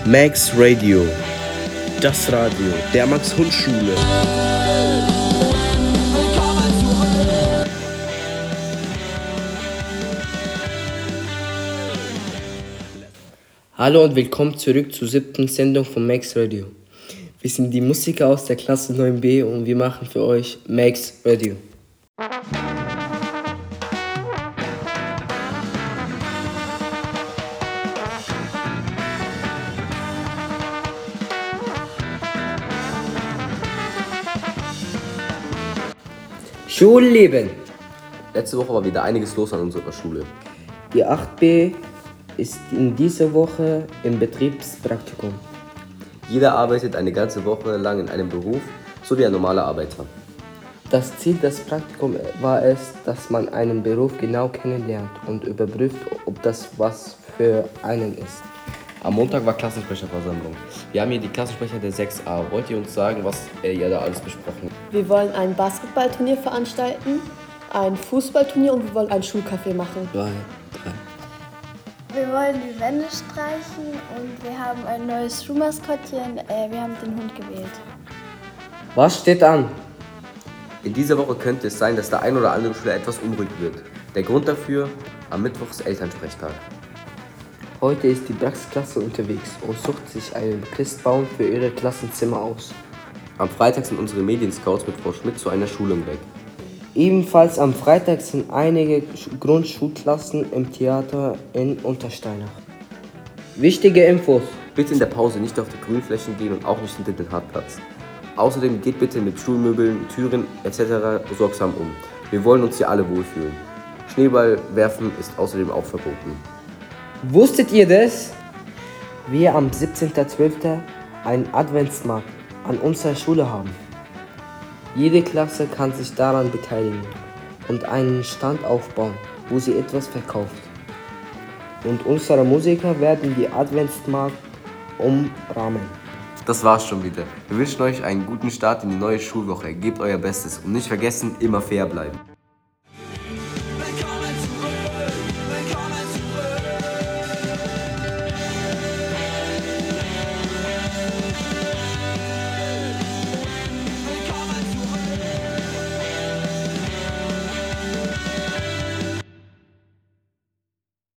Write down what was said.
Max Radio, das Radio der Max-Hund-Schule. Hallo und willkommen zurück zur 7. Sendung von Max Radio. Wir sind die Musiker aus der Klasse 9b und wir machen für euch Max Radio. Schulleben. Letzte Woche war wieder einiges los an unserer Schule. Die 8b ist in dieser Woche im Betriebspraktikum. Jeder arbeitet eine ganze Woche lang in einem Beruf, so wie ein normaler Arbeiter. Das Ziel des Praktikums war es, dass man einen Beruf genau kennenlernt und überprüft, ob das was für einen ist. Am Montag war Klassensprecherversammlung. Wir haben hier die Klassensprecher der 6a. Wollt ihr uns sagen, was ihr da alles besprochen habt? Wir wollen ein Basketballturnier veranstalten, ein Fußballturnier und wir wollen ein Schulcafé machen. 2, 3. Wir wollen die Wände streichen und wir haben ein neues Schulmaskottchen. Wir haben den Hund gewählt. Was steht an? In dieser Woche könnte es sein, dass der ein oder andere Schüler etwas unruhig wird. Der Grund dafür: am Mittwoch ist Elternsprechtag. Heute ist die Praxisklasse unterwegs und sucht sich einen Christbaum für ihre Klassenzimmer aus. Am Freitag sind unsere Medienscouts mit Frau Schmidt zu einer Schulung weg. Ebenfalls am Freitag sind einige Grundschulklassen im Theater in Untersteinach. Wichtige Infos. Bitte in der Pause nicht auf die Grünflächen gehen und auch nicht hinter den Hartplatz. Außerdem geht bitte mit Schulmöbeln, Türen etc. sorgsam um. Wir wollen uns hier alle wohlfühlen. Schneeball werfen ist außerdem auch verboten. Wusstet ihr das? Wir am 17.12. einen Adventsmarkt an unserer Schule haben. Jede Klasse kann sich daran beteiligen und einen Stand aufbauen, wo sie etwas verkauft. Und unsere Musiker werden die Adventsmarkt umrahmen. Das war's schon wieder. Wir wünschen euch einen guten Start in die neue Schulwoche. Gebt euer Bestes und nicht vergessen, immer fair bleiben.